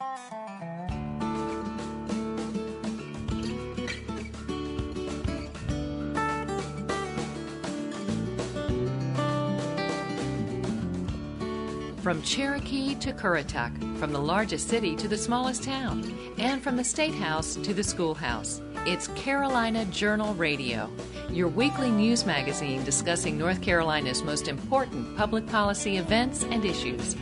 From Cherokee to Currituck, from the largest city to the smallest town, and from the State House to the schoolhouse, it's Carolina Journal Radio, your weekly news magazine discussing North Carolina's most important public policy events and issues.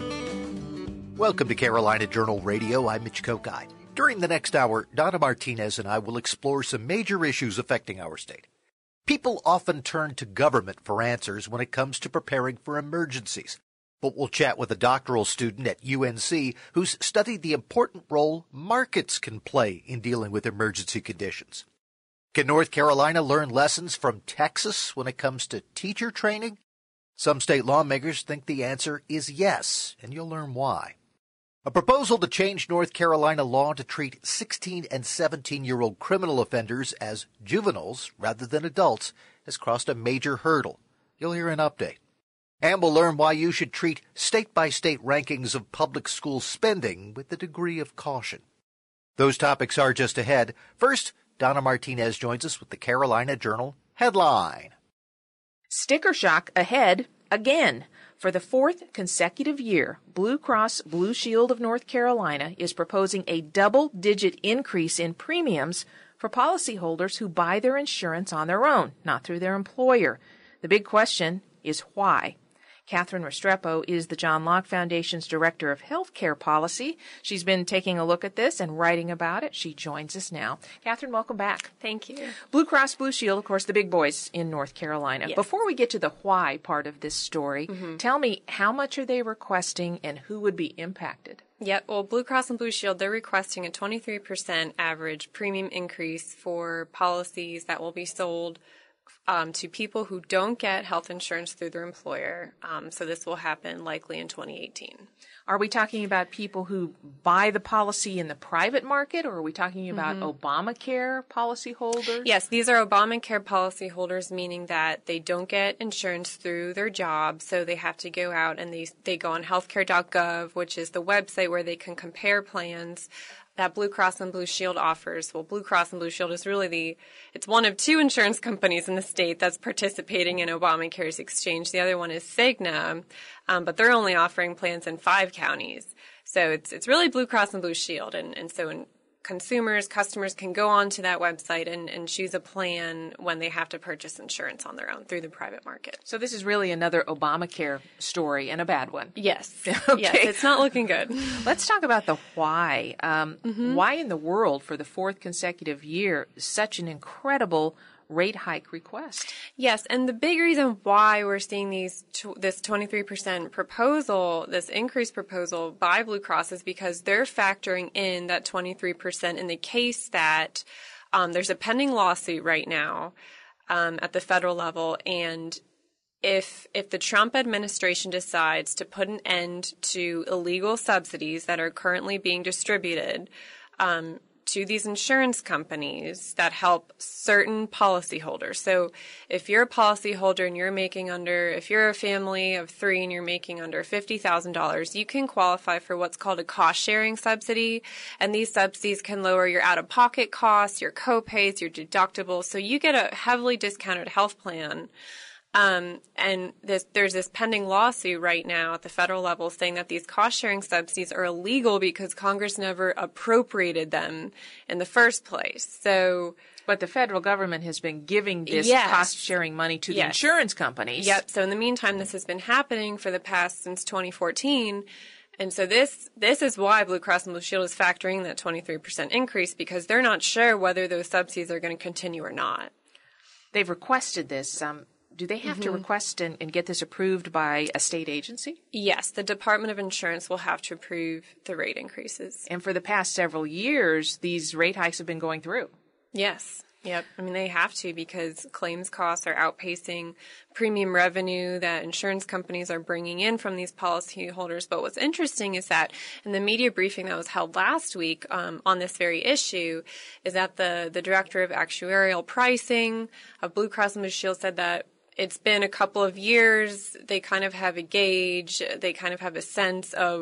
Welcome to Carolina Journal Radio. I'm Mitch Kokai. During the next hour, Donna Martinez and I will explore some major issues affecting our state. People often turn to government for answers when it comes to preparing for emergencies. But we'll chat with a doctoral student at UNC who's studied the important role markets can play in dealing with emergency conditions. Can North Carolina learn lessons from Texas when it comes to teacher training? Some state lawmakers think the answer is yes, and you'll learn why. A proposal to change North Carolina law to treat 16 and 17-year-old criminal offenders as juveniles rather than adults has crossed a major hurdle. You'll hear an update. And we'll learn why you should treat state-by-state rankings of public school spending with a degree of caution. Those topics are just ahead. First, Donna Martinez joins us with the Carolina Journal headline. Sticker shock ahead again. For the fourth consecutive year, Blue Cross Blue Shield of North Carolina is proposing a double-digit increase in premiums for policyholders who buy their insurance on their own, not through their employer. The big question is why. Catherine Restrepo is the John Locke Foundation's Director of Healthcare Policy. She's been taking a look at this and writing about it. She joins us now. Catherine, welcome back. Thank you. Blue Cross Blue Shield, of course, the big boys in North Carolina. Yes. Before we get to the why part of this story, tell me, how much are they requesting and who would be impacted? Yep. Well, Blue Cross and Blue Shield, they're requesting a 23% average premium increase for policies that will be sold to people who don't get health insurance through their employer. So this will happen likely in 2018. Are we talking about people who buy the policy in the private market, or are we talking about Obamacare policyholders? Yes, these are Obamacare policyholders, meaning that they don't get insurance through their job, so they have to go out and they go on healthcare.gov, which is the website where they can compare plans that Blue Cross and Blue Shield offers. Well, Blue Cross and Blue Shield is really it's one of two insurance companies in the state that's participating in Obamacare's exchange. The other one is Cigna, but they're only offering plans in 5 counties. So it's really Blue Cross and Blue Shield. And so customers can go onto that website and choose a plan when they have to purchase insurance on their own through the private market. So this is really another Obamacare story, and a bad one. Yes. Okay. Yes, it's not looking good. Let's talk about the why. Why in the world, for the fourth consecutive year, such an incredible rate hike request? Yes, and the big reason why we're seeing this 23% proposal, this increased proposal by Blue Cross, is because they're factoring in that 23% in the case that there's a pending lawsuit right now at the federal level, and if the Trump administration decides to put an end to illegal subsidies that are currently being distributed to these insurance companies that help certain policyholders. So if you're a policyholder and if you're a family of 3 and you're making under $50,000, you can qualify for what's called a cost-sharing subsidy. And these subsidies can lower your out-of-pocket costs, your co-pays, your deductibles. So you get a heavily discounted health plan. And there's this pending lawsuit right now at the federal level saying that these cost-sharing subsidies are illegal because Congress never appropriated them in the first place. But the federal government has been giving this cost-sharing money to the insurance companies. Yep. So in the meantime, this has been happening since 2014. And so this is why Blue Cross and Blue Shield is factoring that 23% increase, because they're not sure whether those subsidies are going to continue or not. They've requested this. Do they have to request and get this approved by a state agency? Yes, the Department of Insurance will have to approve the rate increases. And for the past several years, these rate hikes have been going through. Yes. Yep. I mean, they have to, because claims costs are outpacing premium revenue that insurance companies are bringing in from these policyholders. But what's interesting is that in the media briefing that was held last week on this very issue, is that the director of actuarial pricing of Blue Cross and Blue Shield said that it's been a couple of years. They kind of have a gauge. They kind of have a sense of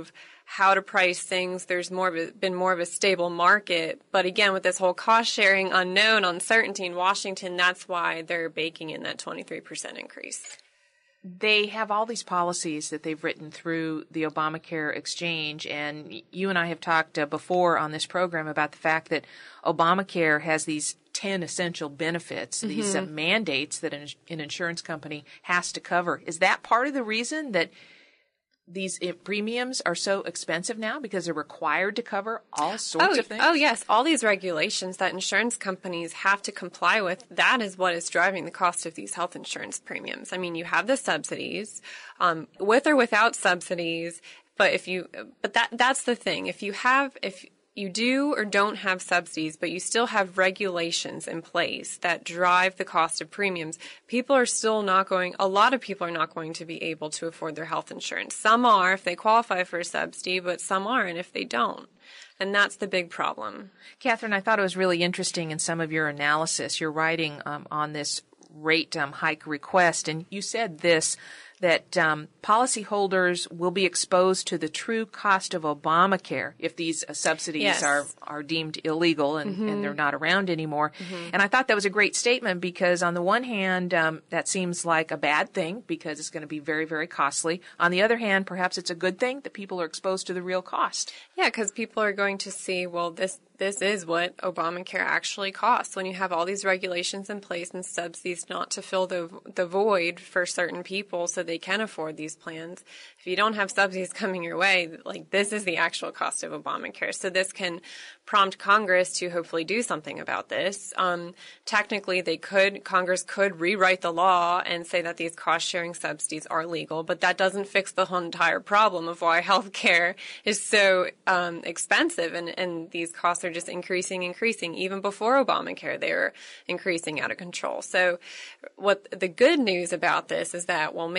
how to price things. There's been more of a stable market. But again, with this whole cost sharing unknown, uncertainty in Washington, that's why they're baking in that 23% increase. They have all these policies that they've written through the Obamacare exchange, and you and I have talked before on this program about the fact that Obamacare has these 10 essential benefits, these mandates that an insurance company has to cover. Is that part of the reason that these premiums are so expensive now, because they're required to cover all sorts of things? Oh, yes. All these regulations that insurance companies have to comply with, that is what is driving the cost of these health insurance premiums. I mean, you have the subsidies, with or without subsidies, but that's the thing. If you do or don't have subsidies, but you still have regulations in place that drive the cost of premiums, a lot of people are not going to be able to afford their health insurance. Some are if they qualify for a subsidy, but some aren't if they don't. And that's the big problem. Catherine, I thought it was really interesting in some of your analysis. You're writing on this rate hike request, and you said this, that policyholders will be exposed to the true cost of Obamacare if these subsidies are deemed illegal and they're not around anymore. And I thought that was a great statement, because on the one hand, that seems like a bad thing because it's going to be very, very costly. On the other hand, perhaps it's a good thing that people are exposed to the real cost. Yeah, because people are going to see, well, this is what Obamacare actually costs when you have all these regulations in place and subsidies not to fill the void for certain people so they can afford these plans. If you don't have subsidies coming your way, like, this is the actual cost of Obamacare. So this can prompt Congress to hopefully do something about this. Technically, Congress could rewrite the law and say that these cost-sharing subsidies are legal, but that doesn't fix the whole entire problem of why health care is so expensive, and these costs are just increasing. Even before Obamacare, they were increasing out of control. So what the good news about this is that, well,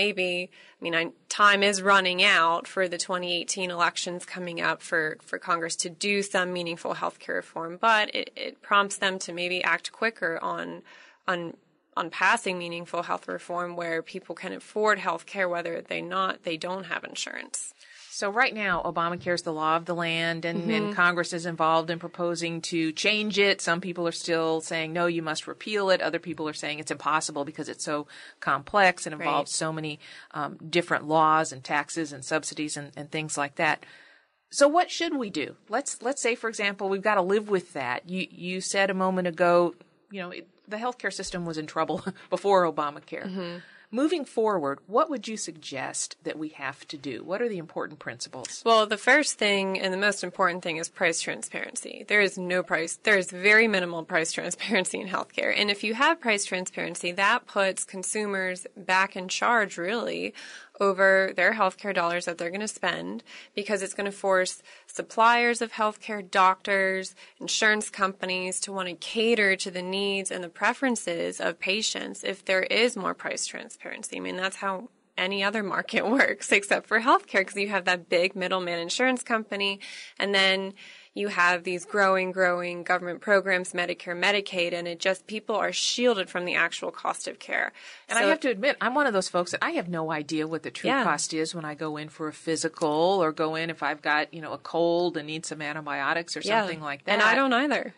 time is running out for the 2018 elections coming up for Congress to do some meaningful healthcare reform, but it prompts them to maybe act quicker on passing meaningful health reform where people can afford health care whether they don't have insurance. So right now, Obamacare is the law of the land, and Congress is involved in proposing to change it. Some people are still saying, no, you must repeal it. Other people are saying it's impossible because it's so complex and involves so many different laws and taxes and subsidies and things like that. So what should we do? Let's say, for example, we've got to live with that. You said a moment ago, the healthcare system was in trouble before Obamacare. Moving forward, what would you suggest that we have to do? What are the important principles? Well, the first thing and the most important thing is price transparency. There is very minimal price transparency in healthcare. And if you have price transparency, that puts consumers back in charge, really, over their healthcare dollars that they're going to spend, because it's going to force suppliers of healthcare, doctors, insurance companies to want to cater to the needs and the preferences of patients if there is more price transparency. I mean, that's how any other market works except for healthcare, because you have that big middleman insurance company, and then you have these growing government programs, Medicare, Medicaid, and people are shielded from the actual cost of care. And I have to admit, I'm one of those folks that I have no idea what the true cost is when I go in for a physical, or go in if I've got, a cold and need some antibiotics or something like that. And I don't either.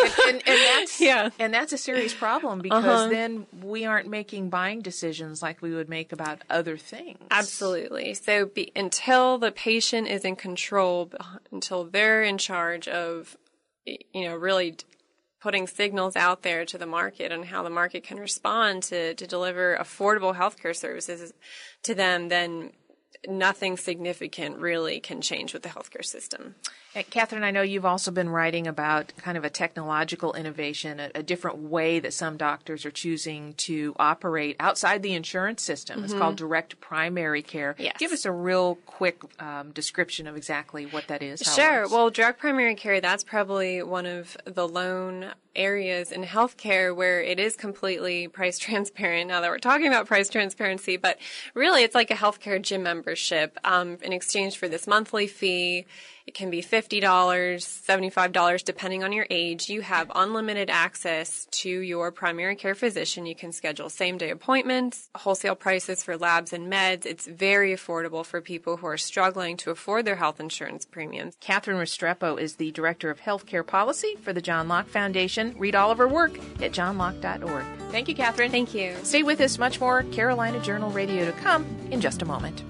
and that's a serious problem, because then we aren't making buying decisions like we would make about other things. Absolutely. So until the patient is in control, until they're in charge of, really putting signals out there to the market and how the market can respond to deliver affordable healthcare services to them, then nothing significant really can change with the healthcare system. Catherine, I know you've also been writing about kind of a technological innovation, a different way that some doctors are choosing to operate outside the insurance system. It's called direct primary care. Yes. Give us a real quick description of exactly what that is. Sure. Well, direct primary care, that's probably one of the lone areas in healthcare where it is completely price transparent, now that we're talking about price transparency, but really it's like a healthcare gym membership. membership in exchange for this monthly fee. It can be $50, $75, depending on your age. You have unlimited access to your primary care physician. You can schedule same-day appointments, wholesale prices for labs and meds. It's very affordable for people who are struggling to afford their health insurance premiums. Catherine Restrepo is the Director of Healthcare Policy for the John Locke Foundation. Read all of her work at johnlocke.org. Thank you, Catherine. Thank you. Stay with us. Much more Carolina Journal Radio to come in just a moment.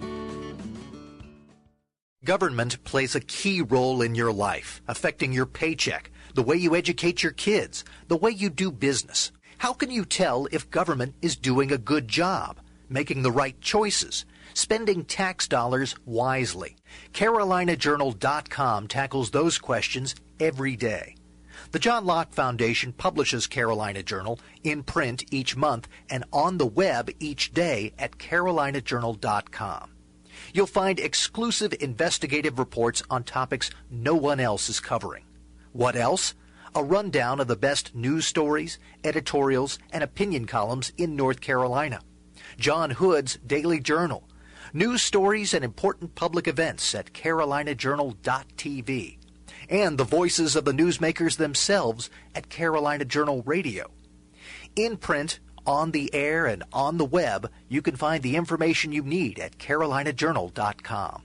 Government plays a key role in your life, affecting your paycheck, the way you educate your kids, the way you do business. How can you tell if government is doing a good job, making the right choices, spending tax dollars wisely? CarolinaJournal.com tackles those questions every day. The John Locke Foundation publishes Carolina Journal in print each month and on the web each day at CarolinaJournal.com. You'll find exclusive investigative reports on topics no one else is covering. What else? A rundown of the best news stories, editorials, and opinion columns in North Carolina. John Hood's Daily Journal. News stories and important public events at CarolinaJournal.tv. And the voices of the newsmakers themselves at Carolina Journal Radio. In print, on the air, and on the web, you can find the information you need at CarolinaJournal.com.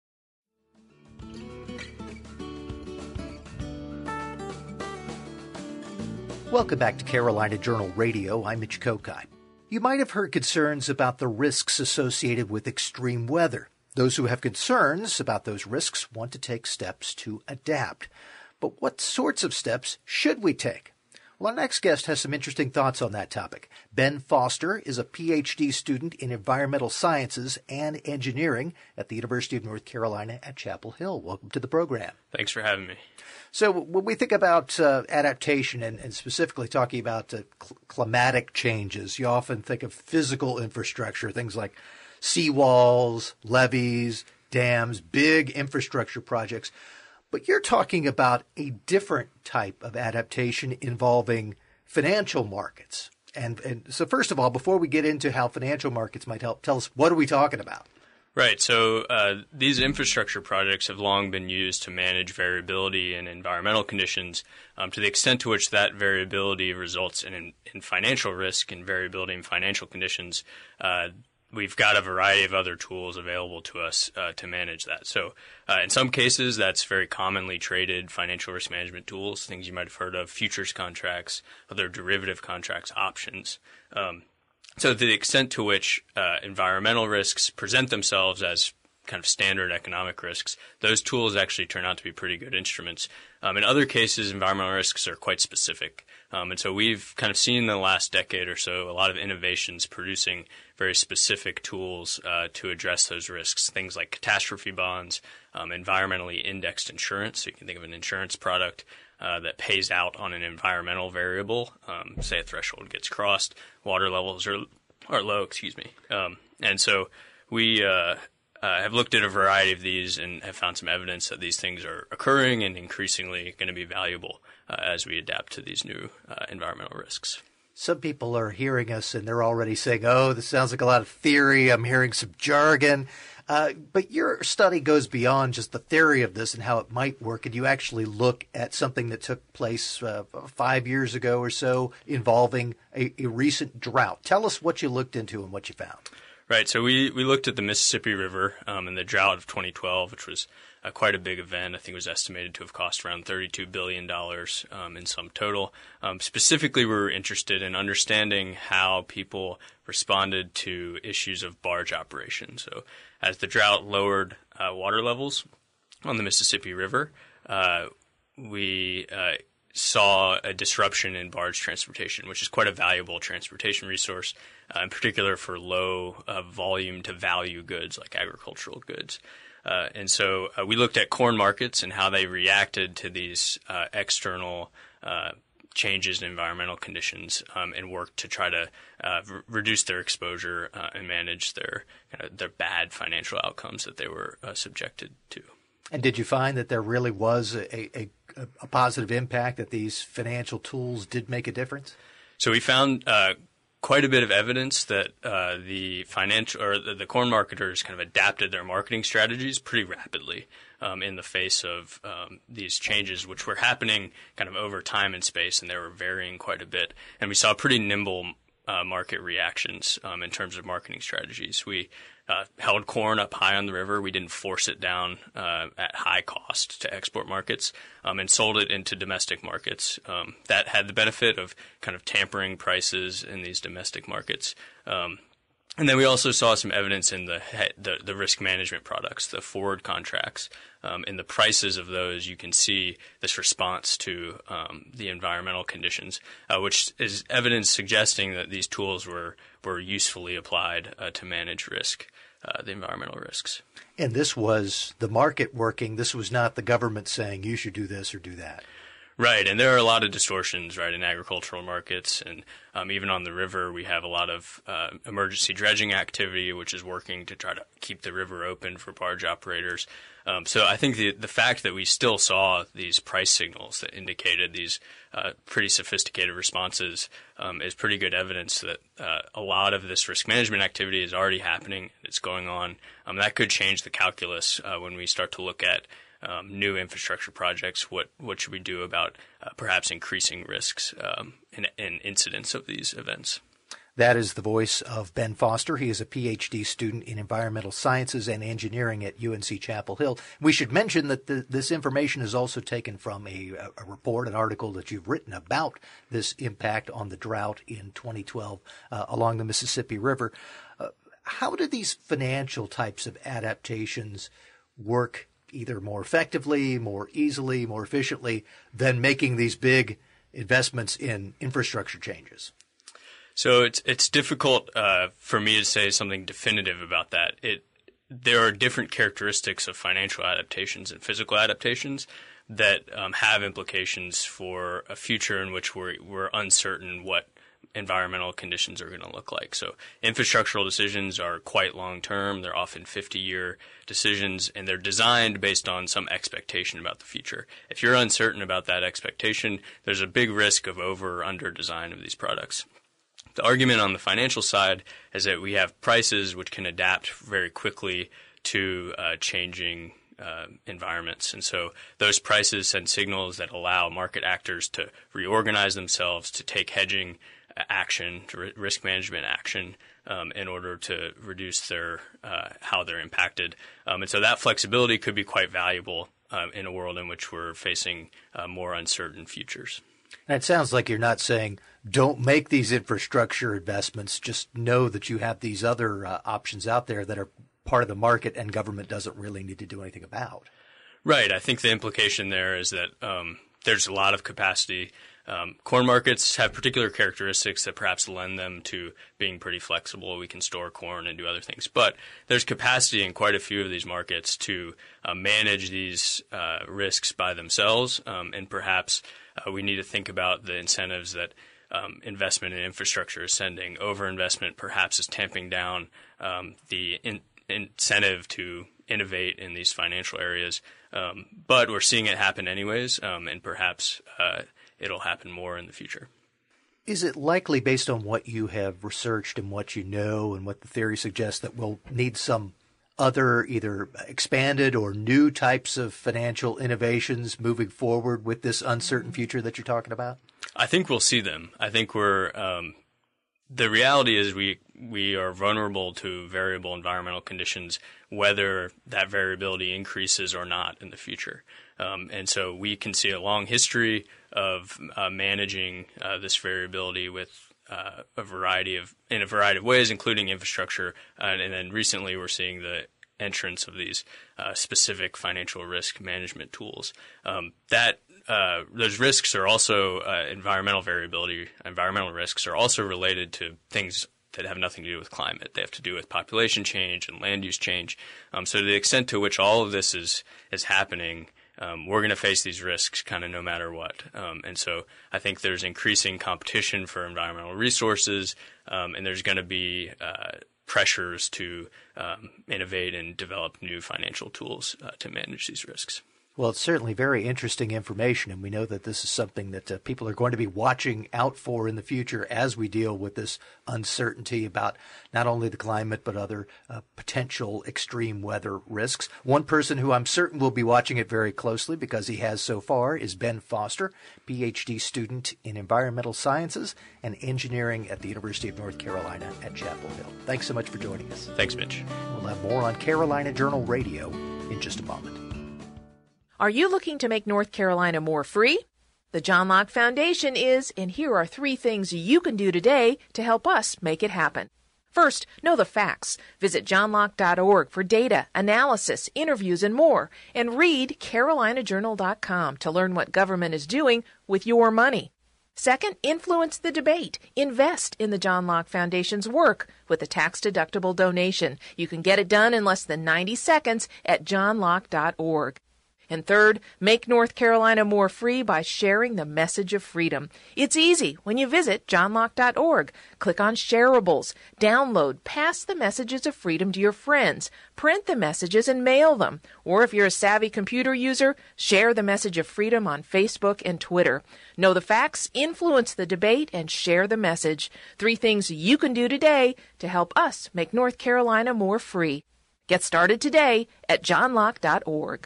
Welcome back to Carolina Journal Radio. I'm Mitch Kokai. You might have heard concerns about the risks associated with extreme weather. Those who have concerns about those risks want to take steps to adapt. But what sorts of steps should we take? Well, our next guest has some interesting thoughts on that topic. Ben Foster is a Ph.D. student in environmental sciences and engineering at the University of North Carolina at Chapel Hill. Welcome to the program. Thanks for having me. So when we think about adaptation and specifically talking about climatic changes, you often think of physical infrastructure, things like seawalls, levees, dams, big infrastructure projects. But you're talking about a different type of adaptation involving financial markets. And so first of all, before we get into how financial markets might help, tell us, what are we talking about? Right. So these infrastructure projects have long been used to manage variability in environmental conditions to the extent to which that variability results in financial risk and variability in financial conditions. We've got a variety of other tools available to us to manage that. So in some cases, that's very commonly traded financial risk management tools, things you might have heard of, futures contracts, other derivative contracts, options. So to the extent to which environmental risks present themselves as kind of standard economic risks, those tools actually turn out to be pretty good instruments. In other cases, environmental risks are quite specific. And so we've kind of seen in the last decade or so a lot of innovations producing very specific tools to address those risks, things like catastrophe bonds, environmentally indexed insurance. So you can think of an insurance product that pays out on an environmental variable. Say a threshold gets crossed, water levels are low, and so we have looked at a variety of these and have found some evidence that these things are occurring and increasingly going to be valuable as we adapt to these new environmental risks. Some people are hearing us and they're already saying, oh, this sounds like a lot of theory. I'm hearing some jargon. But your study goes beyond just the theory of this and how it might work. And you actually look at something that took place 5 years ago or so involving a recent drought. Tell us what you looked into and what you found. Right. So we looked at the Mississippi River and the drought of 2012, which was quite a big event. I think it was estimated to have cost around $32 billion in sum total. Specifically, we were interested in understanding how people responded to issues of barge operation. So as the drought lowered water levels on the Mississippi River, we saw a disruption in barge transportation, which is quite a valuable transportation resource, in particular for low volume to value goods like agricultural goods. And so we looked at corn markets and how they reacted to these external changes in environmental conditions and worked to try to reduce their exposure and manage their bad financial outcomes that they were subjected to. And did you find that there really was a positive impact, that these financial tools did make a difference? So we found quite a bit of evidence that the financial or the corn marketers kind of adapted their marketing strategies pretty rapidly in the face of these changes, which were happening kind of over time and space, and they were varying quite a bit. And we saw pretty nimble market reactions in terms of marketing strategies. We held corn up high on the river. We didn't force it down at high cost to export markets and sold it into domestic markets. That had the benefit of kind of tampering prices in these domestic markets. And then we also saw some evidence in the risk management products, the forward contracts. In the prices of those, you can see this response to the environmental conditions, which is evidence suggesting that these tools were usefully applied to manage risk, the environmental risks. And this was the market working. This was not the government saying you should do this or do that. Right, and there are a lot of distortions, right, in agricultural markets, and even on the river, we have a lot of emergency dredging activity, which is working to try to keep the river open for barge operators. So I think the fact that we still saw these price signals that indicated these pretty sophisticated responses is pretty good evidence that a lot of this risk management activity is already happening. It's going on. That could change the calculus when we start to look at new infrastructure projects. What should we do about perhaps increasing risks and incidents of these events? That is the voice of Ben Foster. He is a PhD student in environmental sciences and engineering at UNC Chapel Hill. We should mention that this information is also taken from a report, an article that you've written about this impact on the drought in 2012 along the Mississippi River. How do these financial types of adaptations work either more effectively, more easily, more efficiently than making these big investments in infrastructure changes? So it's difficult for me to say something definitive about that. There are different characteristics of financial adaptations and physical adaptations that have implications for a future in which we're uncertain what environmental conditions are going to look like. So infrastructural decisions are quite long-term. They're often 50-year decisions, and they're designed based on some expectation about the future. If you're uncertain about that expectation, there's a big risk of over or under design of these products. The argument on the financial side is that we have prices which can adapt very quickly to changing environments. And so those prices send signals that allow market actors to reorganize themselves, to take hedging action, to risk management action in order to reduce their how they're impacted. And so that flexibility could be quite valuable in a world in which we're facing more uncertain futures. And it sounds like you're not saying don't make these infrastructure investments, just know that you have these other options out there that are part of the market and government doesn't really need to do anything about. Right. I think the implication there is that there's a lot of capacity. Corn markets have particular characteristics that perhaps lend them to being pretty flexible. We can store corn and do other things. But there's capacity in quite a few of these markets to manage these risks by themselves. And perhaps we need to think about the incentives that investment in infrastructure is sending. Overinvestment perhaps is tamping down the incentive to innovate in these financial areas. But we're seeing it happen anyways, and perhaps it'll happen more in the future. Is it likely, based on what you have researched and what you know and what the theory suggests, that we'll need some other either expanded or new types of financial innovations moving forward with this uncertain future that you're talking about? I think we'll see them. I think the reality is we are vulnerable to variable environmental conditions, whether that variability increases or not in the future. And so we can see a long history of managing this variability with in a variety of ways, including infrastructure. And then recently we're seeing the entrance of these specific financial risk management tools. Those risks are also environmental variability. Environmental risks are also related to things that have nothing to do with climate. They have to do with population change and land use change. So to the extent to which all of this is happening, we're going to face these risks kind of no matter what. And so I think there's increasing competition for environmental resources, and there's going to be pressures to innovate and develop new financial tools to manage these risks. Well, it's certainly very interesting information, and we know that this is something that people are going to be watching out for in the future as we deal with this uncertainty about not only the climate but other potential extreme weather risks. One person who I'm certain will be watching it very closely, because he has so far, is Ben Foster, PhD student in environmental sciences and engineering at the University of North Carolina at Chapel Hill. Thanks so much for joining us. Thanks, Mitch. We'll have more on Carolina Journal Radio in just a moment. Are you looking to make North Carolina more free? The John Locke Foundation is, and here are 3 things you can do today to help us make it happen. First, know the facts. Visit johnlocke.org for data, analysis, interviews, and more. And read carolinajournal.com to learn what government is doing with your money. Second, influence the debate. Invest in the John Locke Foundation's work with a tax-deductible donation. You can get it done in less than 90 seconds at johnlocke.org. And third, make North Carolina more free by sharing the message of freedom. It's easy when you visit johnlocke.org. Click on Shareables. Download, pass the messages of freedom to your friends. Print the messages and mail them. Or if you're a savvy computer user, share the message of freedom on Facebook and Twitter. Know the facts, influence the debate, and share the message. 3 things you can do today to help us make North Carolina more free. Get started today at johnlocke.org.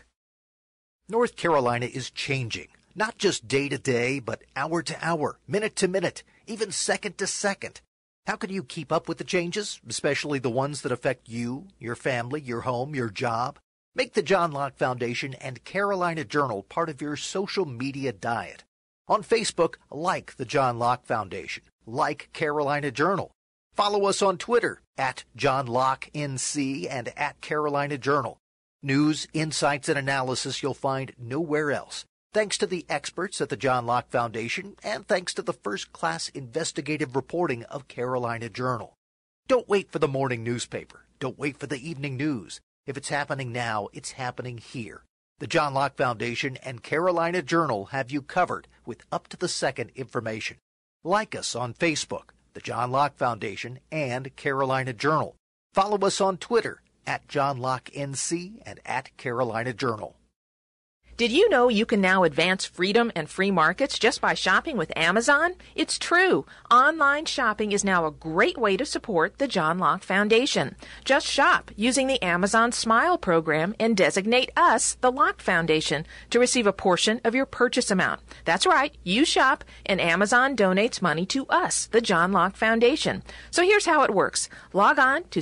North Carolina is changing, not just day to day, but hour to hour, minute to minute, even second to second. How can you keep up with the changes, especially the ones that affect you, your family, your home, your job? Make the John Locke Foundation and Carolina Journal part of your social media diet. On Facebook, like the John Locke Foundation, like Carolina Journal. Follow us on Twitter at John Locke NC and at Carolina Journal. News, insights, and analysis you'll find nowhere else. Thanks to the experts at the John Locke Foundation, and thanks to the first-class investigative reporting of Carolina Journal. Don't wait for the morning newspaper. Don't wait for the evening news. If it's happening now, it's happening here. The John Locke Foundation and Carolina Journal have you covered with up-to-the-second information. Like us on Facebook, the John Locke Foundation and Carolina Journal. Follow us on Twitter at John Locke NC and at Carolina Journal. Did you know you can now advance freedom and free markets just by shopping with Amazon? It's true. Online shopping is now a great way to support the John Locke Foundation. Just shop using the Amazon Smile program and designate us, the Locke Foundation, to receive a portion of your purchase amount. That's right. You shop and Amazon donates money to us, the John Locke Foundation. So here's how it works. Log on to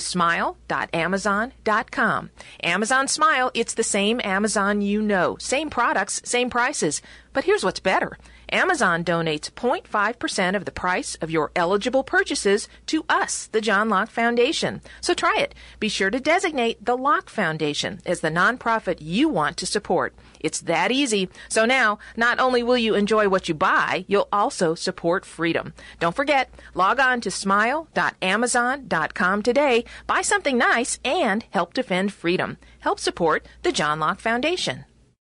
smile.amazon.com. Amazon Smile, it's the same Amazon you know. Same products, same prices. But here's what's better. Amazon donates 0.5% of the price of your eligible purchases to us, the John Locke Foundation. So try it. Be sure to designate the Locke Foundation as the nonprofit you want to support. It's that easy. So now, not only will you enjoy what you buy, you'll also support freedom. Don't forget, log on to smile.amazon.com today, buy something nice, and help defend freedom. Help support the John Locke Foundation.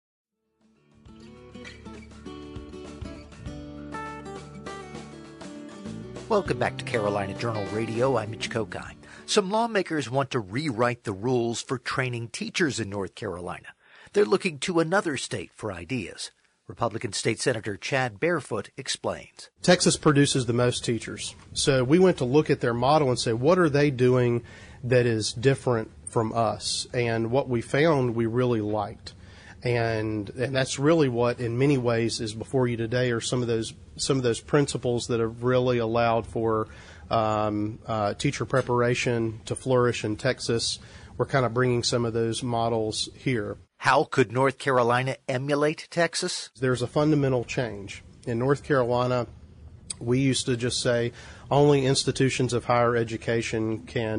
Welcome back to Carolina Journal Radio. I'm Mitch Kokai. Some lawmakers want to rewrite the rules for training teachers in North Carolina. They're looking to another state for ideas. Republican State Senator Chad Barefoot explains. Texas produces the most teachers. So we went to look at their model and say, what are they doing that is different from us? And what we found we really liked. And that's really what, in many ways, is before you today are some of those principles that have really allowed for teacher preparation to flourish in Texas. We're kind of bringing some of those models here. How could North Carolina emulate Texas? There's a fundamental change. In North Carolina, we used to just say only institutions of higher education can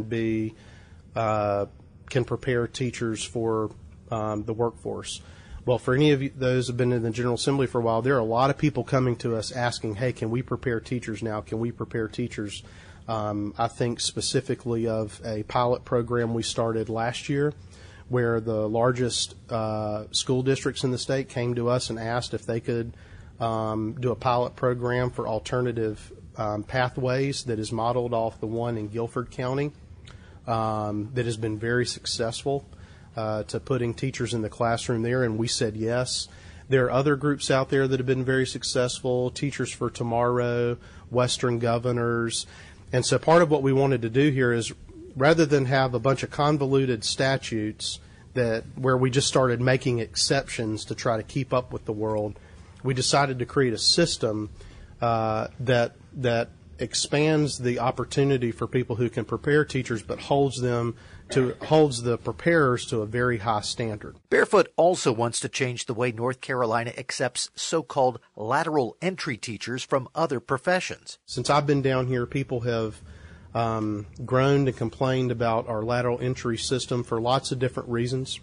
prepare teachers for the workforce. Well, for any of those who have been in the General Assembly for a while, there are a lot of people coming to us asking, hey, can we prepare teachers now? Can we prepare teachers? I think specifically of a pilot program we started last year where the largest school districts in the state came to us and asked if they could do a pilot program for alternative pathways that is modeled off the one in Guilford County that has been very successful. to putting teachers in the classroom there, and we said yes. There are other groups out there that have been very successful, Teachers for Tomorrow, Western Governors. And so part of what we wanted to do here is, rather than have a bunch of convoluted statutes where we just started making exceptions to try to keep up with the world, we decided to create a system that expands the opportunity for people who can prepare teachers, but holds the preparers to a very high standard. Barefoot also wants to change the way North Carolina accepts so-called lateral entry teachers from other professions. Since I've been down here, people have groaned and complained about our lateral entry system for lots of different reasons.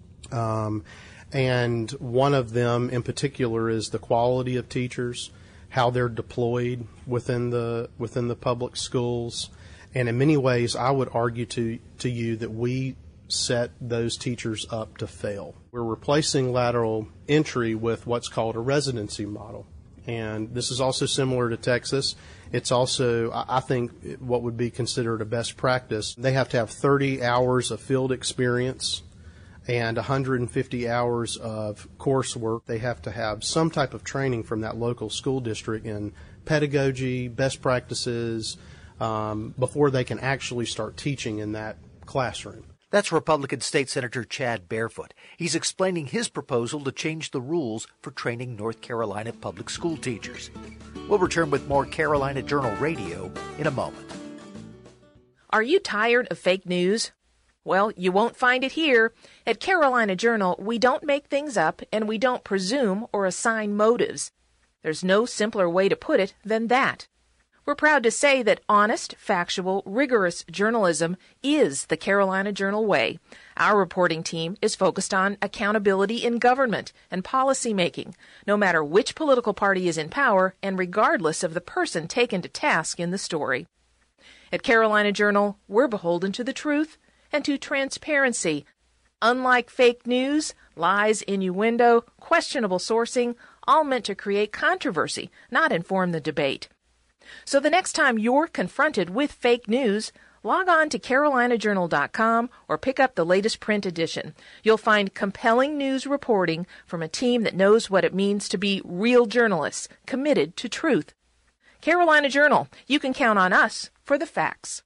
And one of them in particular is the quality of teachers, how they're deployed within the public schools. And in many ways, I would argue to you that we set those teachers up to fail. We're replacing lateral entry with what's called a residency model. And this is also similar to Texas. It's also, I think, what would be considered a best practice. They have to have 30 hours of field experience and 150 hours of coursework. They have to have some type of training from that local school district in pedagogy, best practices, before they can actually start teaching in that classroom. That's Republican State Senator Chad Barefoot. He's explaining his proposal to change the rules for training North Carolina public school teachers. We'll return with more Carolina Journal Radio in a moment. Are you tired of fake news? Well, you won't find it here. At Carolina Journal, we don't make things up and we don't presume or assign motives. There's no simpler way to put it than that. We're proud to say that honest, factual, rigorous journalism is the Carolina Journal way. Our reporting team is focused on accountability in government and policy making, no matter which political party is in power and regardless of the person taken to task in the story. At Carolina Journal, we're beholden to the truth and to transparency. Unlike fake news, lies, innuendo, questionable sourcing, all meant to create controversy, not inform the debate. So the next time you're confronted with fake news, log on to carolinajournal.com or pick up the latest print edition. You'll find compelling news reporting from a team that knows what it means to be real journalists, committed to truth. Carolina Journal, you can count on us for the facts.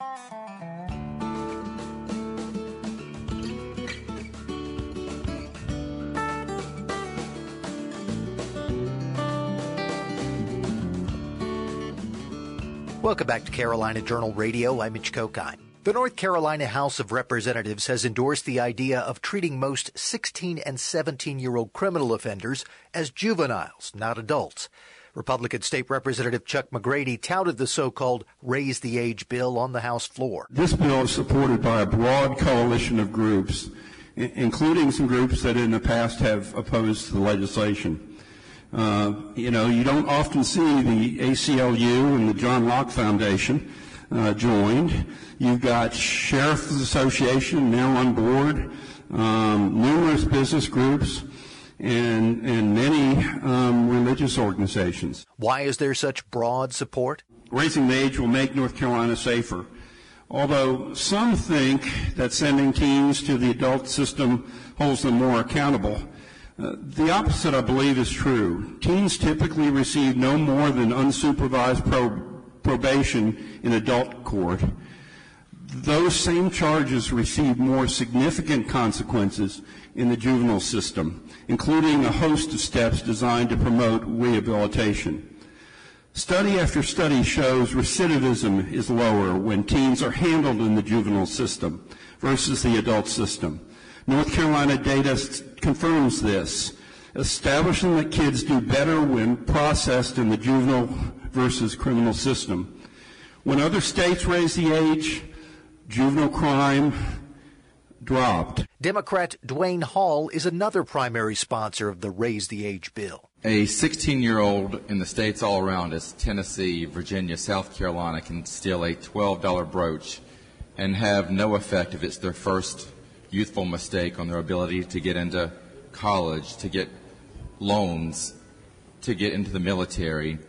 Welcome back to Carolina Journal Radio. I'm Mitch Kokai. The North Carolina House of Representatives has endorsed the idea of treating most 16 and 17-year-old criminal offenders as juveniles, not adults. Republican State Representative Chuck McGrady touted the so-called Raise the Age bill on the House floor. This bill is supported by a broad coalition of groups, including some groups that in the past have opposed the legislation. You don't often see the ACLU and the John Locke Foundation joined. You've got Sheriff's Association now on board, numerous business groups, and many religious organizations. Why is there such broad support? Raising the age will make North Carolina safer. Although some think that sending teens to the adult system holds them more accountable, the opposite, I believe, is true. Teens typically receive no more than unsupervised probation in adult court. Those same charges receive more significant consequences in the juvenile system, including a host of steps designed to promote rehabilitation. Study after study shows recidivism is lower when teens are handled in the juvenile system versus the adult system. North Carolina data confirms this, establishing that kids do better when processed in the juvenile versus criminal system. When other states raised the age, juvenile crime dropped. Democrat Dwayne Hall is another primary sponsor of the Raise the Age bill. A 16-year-old in the states all around us, Tennessee, Virginia, South Carolina, can steal a $12 brooch and have no effect if it's their first youthful mistake on their ability to get into college, to get loans, to get into the military.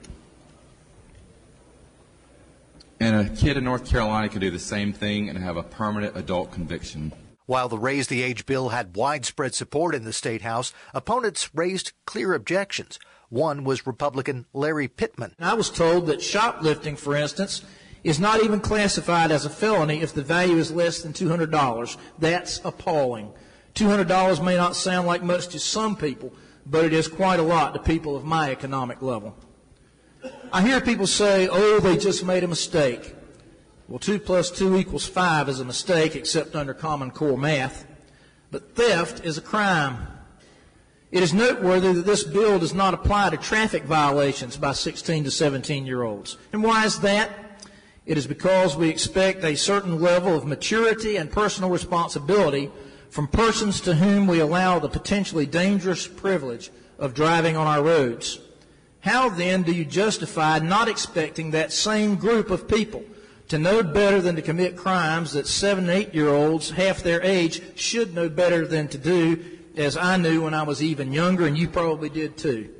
And a kid in North Carolina can do the same thing and have a permanent adult conviction. While the Raise the Age bill had widespread support in the State House, opponents raised clear objections. One was Republican Larry Pittman. I was told that shoplifting, for instance, is not even classified as a felony if the value is less than $200. That's appalling. $200 may not sound like much to some people, but it is quite a lot to people of my economic level. I hear people say, oh, they just made a mistake. Well, 2 + 2 = 5 is a mistake, except under Common Core math. But theft is a crime. It is noteworthy that this bill does not apply to traffic violations by 16 to 17-year-olds. And why is that? It is because we expect a certain level of maturity and personal responsibility from persons to whom we allow the potentially dangerous privilege of driving on our roads. How then do you justify not expecting that same group of people to know better than to commit crimes that 7 and 8-year-olds, half their age, should know better than to do, as I knew when I was even younger, and you probably did too?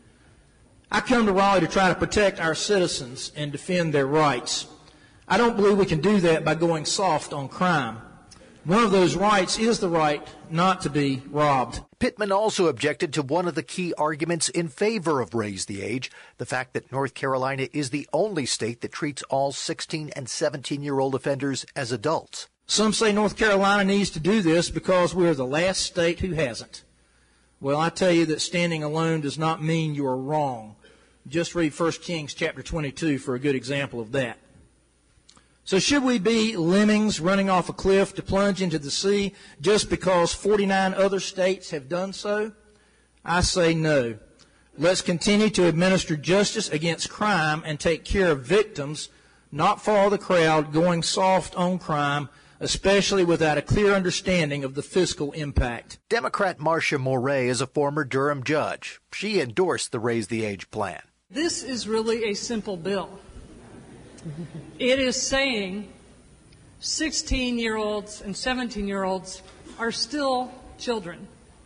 I come to Raleigh to try to protect our citizens and defend their rights. I don't believe we can do that by going soft on crime. One of those rights is the right not to be robbed. Pittman also objected to one of the key arguments in favor of Raise the Age, the fact that North Carolina is the only state that treats all 16 and 17-year-old offenders as adults. Some say North Carolina needs to do this because we're the last state who hasn't. Well, I tell you that standing alone does not mean you are wrong. Just read 1 Kings chapter 22 for a good example of that. So should we be lemmings running off a cliff to plunge into the sea just because 49 other states have done so? I say no. Let's continue to administer justice against crime and take care of victims, not follow the crowd going soft on crime, especially without a clear understanding of the fiscal impact. Democrat Marcia Moray is a former Durham judge. She endorsed the Raise the Age plan. This is really a simple bill. It is saying 16-year-olds and 17-year-olds are still children.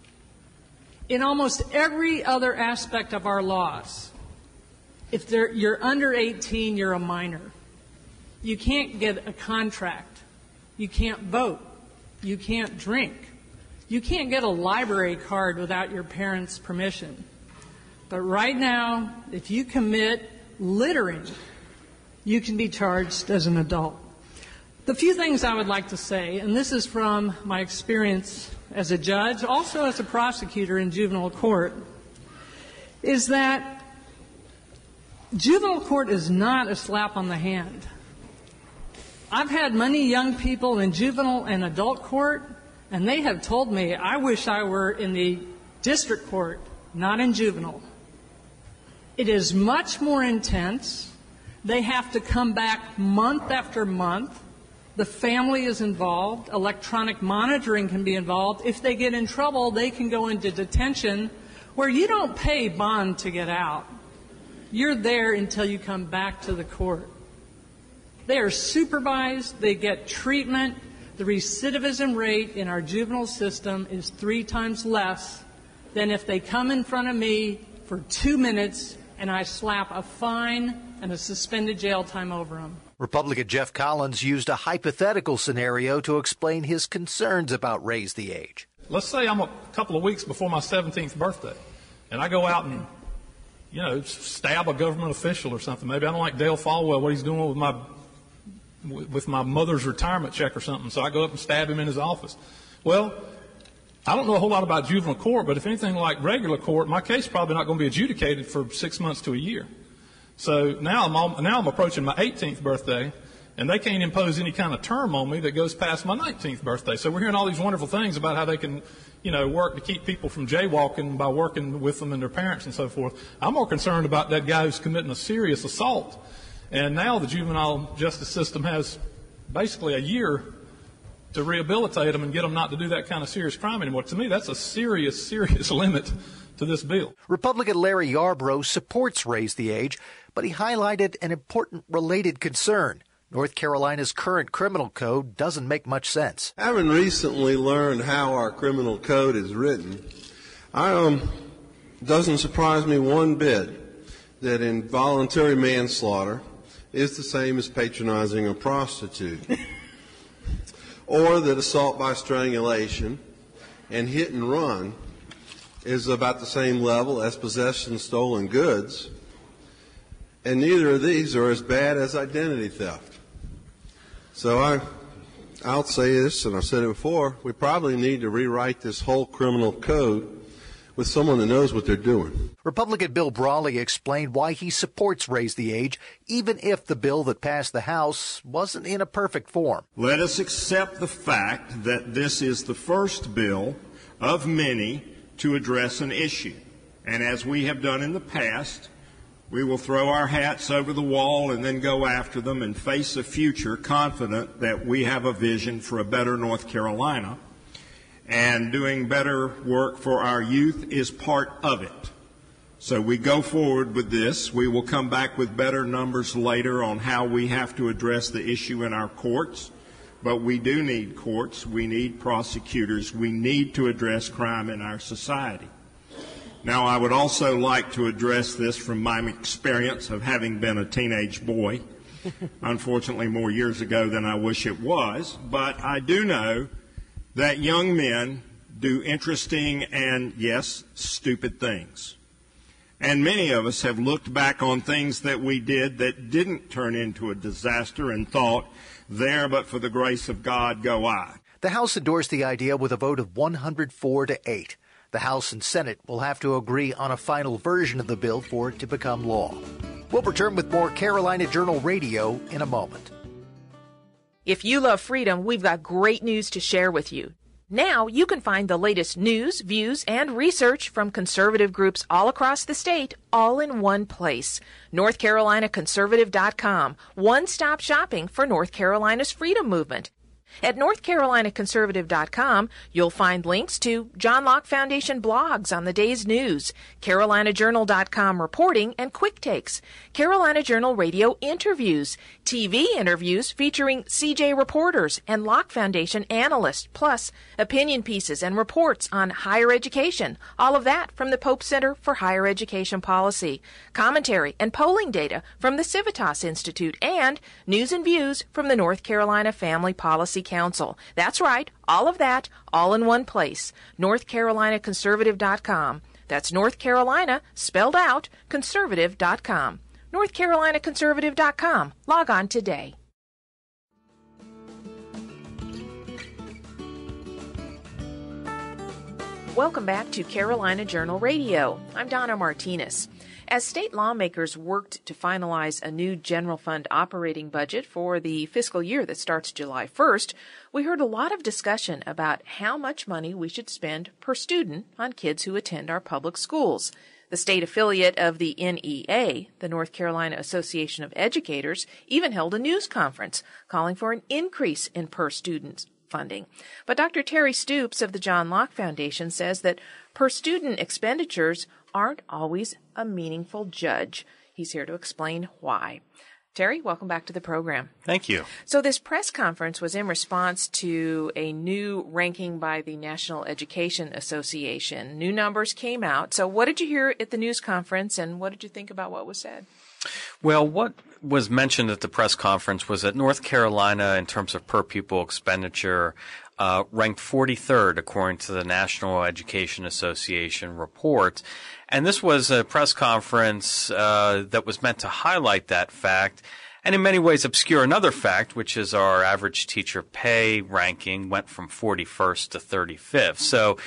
In almost every other aspect of our laws, if you're under 18, you're a minor. You can't get a contract. You can't vote. You can't drink. You can't get a library card without your parents' permission. But right now, if you commit littering, you can be charged as an adult. The few things I would like to say, and this is from my experience as a judge, also as a prosecutor in juvenile court, is that juvenile court is not a slap on the hand. I've had many young people in juvenile and adult court, and they have told me, I wish I were in the district court, not in juvenile. It is much more intense. They have to come back month after month. The family is involved. Electronic monitoring can be involved. If they get in trouble, they can go into detention where you don't pay bond to get out. You're there until you come back to the court. They are supervised. They get treatment. The recidivism rate in our juvenile system is 3 times less than if they come in front of me for 2 minutes and I slap a fine and a suspended jail time over them. Republican Jeff Collins used a hypothetical scenario to explain his concerns about Raise the Age. Let's say I'm a couple of weeks before my 17th birthday, and I go out and, stab a government official or something. Maybe I don't like Dale Folwell, what he's doing with my mother's retirement check or something, so I go up and stab him in his office. Well, I don't know a whole lot about juvenile court, but if anything like regular court, my case is probably not going to be adjudicated for 6 months to a year. So now I'm approaching my 18th birthday, and they can't impose any kind of term on me that goes past my 19th birthday. So we're hearing all these wonderful things about how they can, work to keep people from jaywalking by working with them and their parents and so forth. I'm more concerned about that guy who's committing a serious assault. And now the juvenile justice system has basically a year to rehabilitate them and get them not to do that kind of serious crime anymore. To me, that's a serious, serious limit to this bill. Republican Larry Yarbrough supports Raise the Age, but he highlighted an important related concern. North Carolina's current criminal code doesn't make much sense. Having recently learned how our criminal code is written, doesn't surprise me one bit that involuntary manslaughter is the same as patronizing a prostitute. or that assault by strangulation and hit and run is about the same level as possession of stolen goods, and neither of these are as bad as identity theft. So I'll say this, and I've said it before, we probably need to rewrite this whole criminal code with someone that knows what they're doing. Republican Bill Brawley explained why he supports Raise the Age, even if the bill that passed the House wasn't in a perfect form. Let us accept the fact that this is the first bill of many to address an issue. And as we have done in the past, we will throw our hats over the wall and then go after them and face a future confident that we have a vision for a better North Carolina. And doing better work for our youth is part of it. So we go forward with this. We will come back with better numbers later on how we have to address the issue in our courts. But we do need courts. We need prosecutors. We need to address crime in our society. Now, I would also like to address this from my experience of having been a teenage boy, unfortunately more years ago than I wish it was. But I do know that young men do interesting and, yes, stupid things. And many of us have looked back on things that we did that didn't turn into a disaster and thought, there, but for the grace of God, go I. The House endorsed the idea with a vote of 104 to 8. The House and Senate will have to agree on a final version of the bill for it to become law. We'll return with more Carolina Journal Radio in a moment. If you love freedom, we've got great news to share with you. Now you can find the latest news, views, and research from conservative groups all across the state, all in one place. NorthCarolinaConservative.com, one-stop shopping for North Carolina's freedom movement. At NorthCarolinaConservative.com, you'll find links to John Locke Foundation blogs on the day's news, CarolinaJournal.com reporting and quick takes, Carolina Journal Radio interviews, TV interviews featuring CJ reporters and Locke Foundation analysts, plus opinion pieces and reports on higher education, all of that from the Pope Center for Higher Education Policy, commentary and polling data from the Civitas Institute, and news and views from the North Carolina Family Policy Council. That's right, all of that, all in one place. NorthCarolinaConservative.com. That's North Carolina, spelled out, conservative.com. NorthCarolinaConservative.com. Log on today. Welcome back to Carolina Journal Radio. I'm Donna Martinez. As state lawmakers worked to finalize a new general fund operating budget for the fiscal year that starts July 1st, we heard a lot of discussion about how much money we should spend per student on kids who attend our public schools. The state affiliate of the NEA, the North Carolina Association of Educators, even held a news conference calling for an increase in per student funding. But Dr. Terry Stoops of the John Locke Foundation says that per student expenditures aren't always a meaningful judge. He's here to explain why. Terry, welcome back to the program. Thank you. So this press conference was in response to a new ranking by the National Education Association. New numbers came out. So what did you hear at the news conference, and what did you think about what was said? Well, what was mentioned at the press conference was that North Carolina, in terms of per pupil expenditure, ranked 43rd according to the National Education Association report. And this was a press conference that was meant to highlight that fact and in many ways obscure another fact, which is our average teacher pay ranking went from 41st to 35th. So,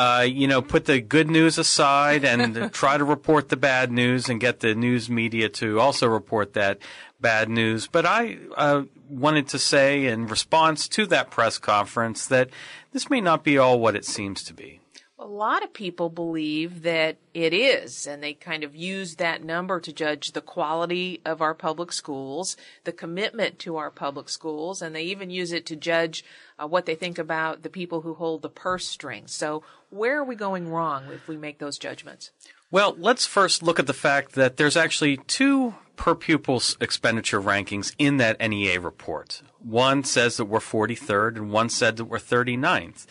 put the good news aside and try to report the bad news and get the news media to also report that bad news. But I wanted to say in response to that press conference that this may not be all what it seems to be. A lot of people believe that it is, and they kind of use that number to judge the quality of our public schools, the commitment to our public schools, and they even use it to judge what they think about the people who hold the purse strings. So where are we going wrong if we make those judgments? Well, let's first look at the fact that there's actually two per pupil expenditure rankings in that NEA report. One says that we're 43rd and one said that we're 39th.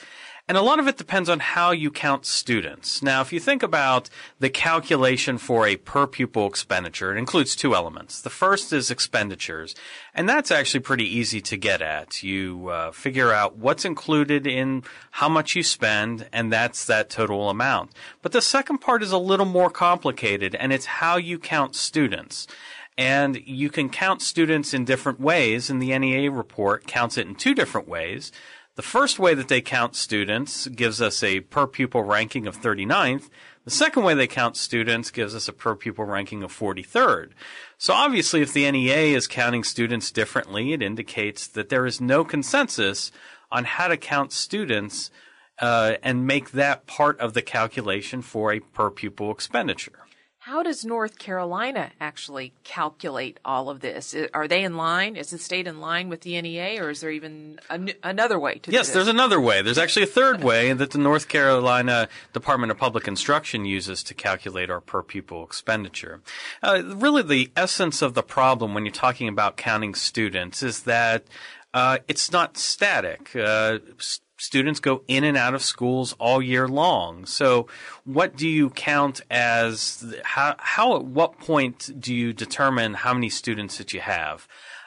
And a lot of it depends on how you count students. Now, if you think about the calculation for a per pupil expenditure, it includes two elements. The first is expenditures, and that's actually pretty easy to get at. You figure out what's included in how much you spend, and that's that total amount. But the second part is a little more complicated, and it's how you count students. And you can count students in different ways, and the NEA report counts it in two different ways. The first way that they count students gives us a per pupil ranking of 39th. The second way they count students gives us a per pupil ranking of 43rd. So obviously, if the NEA is counting students differently, it indicates that there is no consensus on how to count students and make that part of the calculation for a per pupil expenditure. How does North Carolina actually calculate all of this? Are they in line? Is the state in line with the NEA, or is there even another way to do this? Yes, there's another way. There's actually a third way that the North Carolina Department of Public Instruction uses to calculate our per pupil expenditure. Really, the essence of the problem when you're talking about counting students is that it's not static. Students go in and out of schools all year long. So what do you count as how at what point do you determine how many students that you have?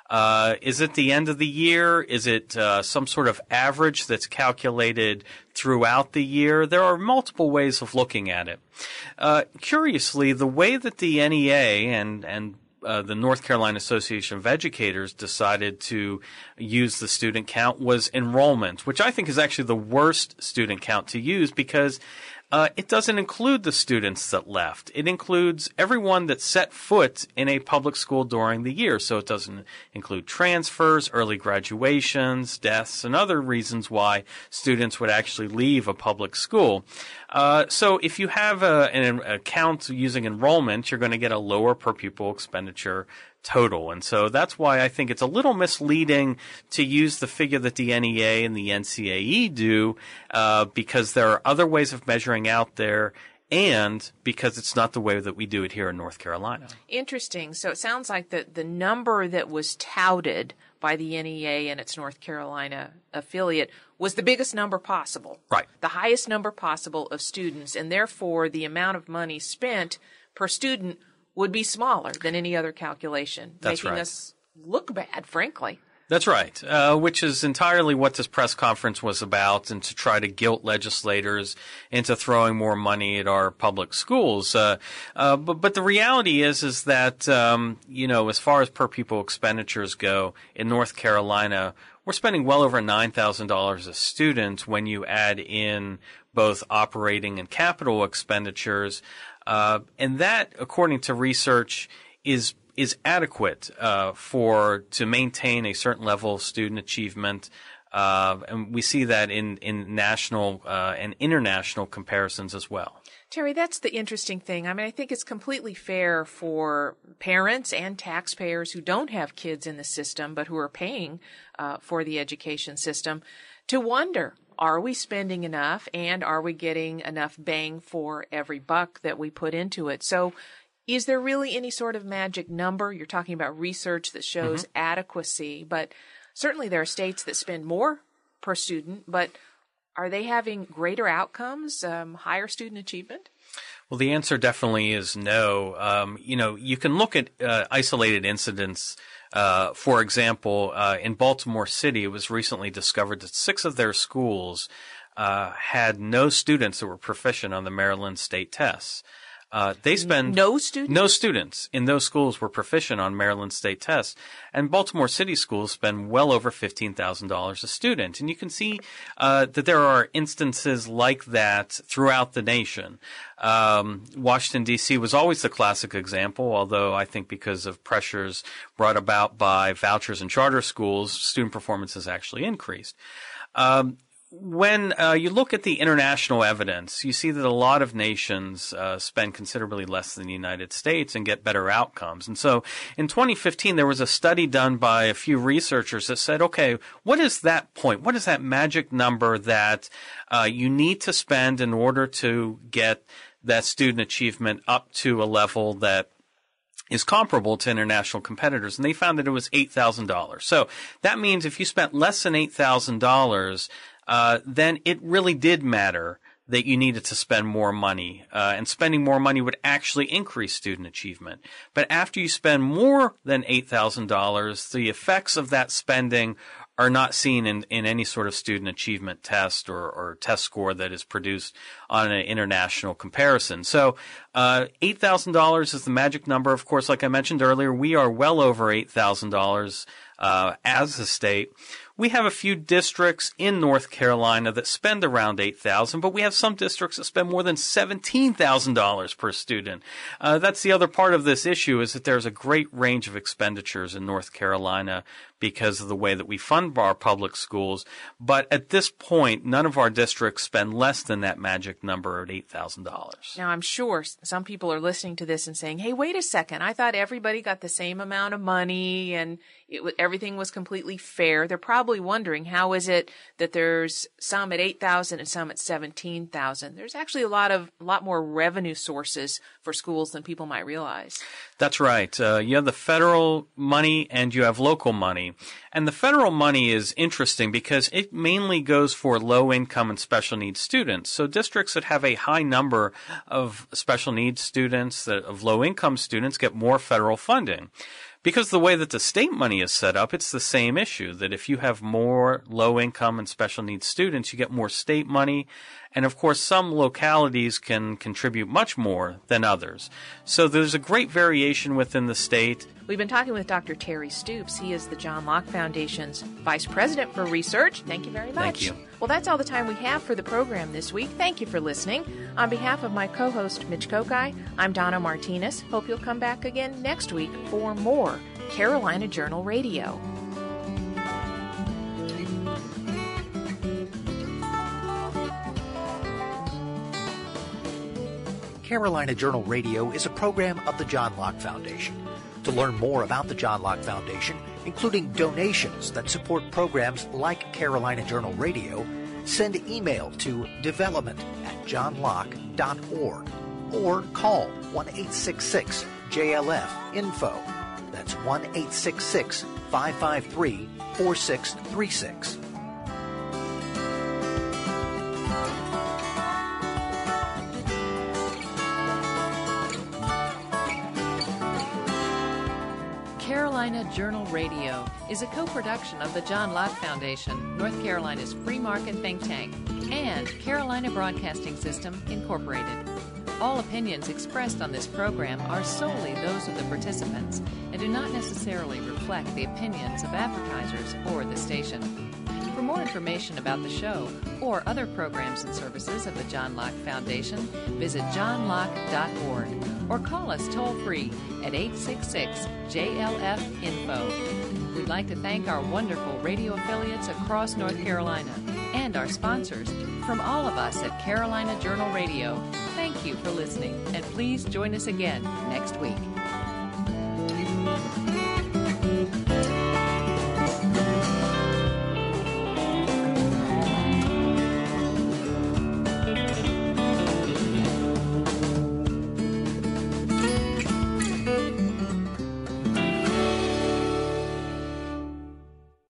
Is it the end of the year? Is it some sort of average that's calculated throughout the year? There are multiple ways of looking at it. Curiously, the way that the NEA and the North Carolina Association of Educators decided to use the student count was enrollment, which I think is actually the worst student count to use because it doesn't include the students that left. It includes everyone that set foot in a public school during the year. So it doesn't include transfers, early graduations, deaths, and other reasons why students would actually leave a public school. So if you have an account using enrollment, you're going to get a lower per pupil expenditure total. And so that's why I think it's a little misleading to use the figure that the NEA and the NCAE do, because there are other ways of measuring out there and because it's not the way that we do it here in North Carolina. Interesting. So it sounds like the number that was touted by the NEA and its North Carolina affiliate was the biggest number possible. Right. The highest number possible of students, and therefore the amount of money spent per student would be smaller than any other calculation, That's making right. us look bad, frankly. That's right, which is entirely what this press conference was about, and to try to guilt legislators into throwing more money at our public schools. But the reality is that, as far as per pupil expenditures go in North Carolina, we're spending well over $9,000 a student when you add in both operating and capital expenditures. And that, according to research, is adequate to maintain a certain level of student achievement, and we see that in national and international comparisons as well. Terry, that's the interesting thing. I mean, I think it's completely fair for parents and taxpayers who don't have kids in the system but who are paying for the education system to wonder, are we spending enough and are we getting enough bang for every buck that we put into it? So is there really any sort of magic number? You're talking about research that shows adequacy, but certainly there are states that spend more per student, but are they having greater outcomes, higher student achievement? Well, the answer definitely is no. You can look at isolated incidents. For example, in Baltimore City, it was recently discovered that 6 of their schools had no students that were proficient on the Maryland state tests. They spend no students? No students in those schools were proficient on Maryland state tests. And Baltimore City schools spend well over $15,000 a student. And you can see that there are instances like that throughout the nation. Washington, D.C. was always the classic example, although I think because of pressures brought about by vouchers and charter schools, student performance has actually increased. When you look at the international evidence, you see that a lot of nations spend considerably less than the United States and get better outcomes. And so in 2015, there was a study done by a few researchers that said, okay, what is that point? What is that magic number that you need to spend in order to get that student achievement up to a level that is comparable to international competitors? And they found that it was $8,000. So that means if you spent less than $8,000, then it really did matter that you needed to spend more money, and spending more money would actually increase student achievement. But after you spend more than $8,000, the effects of that spending are not seen in any sort of student achievement test or test score that is produced on an international comparison. So $8,000 is the magic number. Of course, like I mentioned earlier, we are well over $8,000 as a state. We have a few districts in North Carolina that spend around $8,000, but we have some districts that spend more than $17,000 per student. That's the other part of this issue, is that there's a great range of expenditures in North Carolina because of the way that we fund our public schools. But at this point, none of our districts spend less than that magic number of $8,000. Now, I'm sure some people are listening to this and saying, hey, wait a second. I thought everybody got the same amount of money and everything was completely fair. They're probably wondering, how is it that there's some at $8,000 and some at $17,000? There's actually a lot more revenue sources for schools than people might realize. That's right. You have the federal money and you have local money. And the federal money is interesting because it mainly goes for low-income and special needs students. So districts that have a high number of special needs students, of low-income students, get more federal funding. Because the way that the state money is set up, it's the same issue, that if you have more low-income and special needs students, you get more state money. And, of course, some localities can contribute much more than others. So there's a great variation within the state. We've been talking with Dr. Terry Stoops. He is the John Locke Foundation's Vice President for Research. Thank you very much. Thank you. Well, that's all the time we have for the program this week. Thank you for listening. On behalf of my co-host, Mitch Kokai, I'm Donna Martinez. Hope you'll come back again next week for more Carolina Journal Radio. Carolina Journal Radio is a program of the John Locke Foundation. To learn more about the John Locke Foundation, including donations that support programs like Carolina Journal Radio, send email to development@johnlocke.org or call 1-866-JLF-INFO. That's 1-866-553-4636. Carolina Journal Radio is a co-production of the John Locke Foundation, North Carolina's free market think tank, and Carolina Broadcasting System, Incorporated. All opinions expressed on this program are solely those of the participants and do not necessarily reflect the opinions of advertisers or the station. For more information about the show or other programs and services of the John Locke Foundation, visit johnlocke.org or call us toll-free at 866-JLF-INFO. We'd like to thank our wonderful radio affiliates across North Carolina and our sponsors. From all of us at Carolina Journal Radio, thank you for listening, and please join us again next week.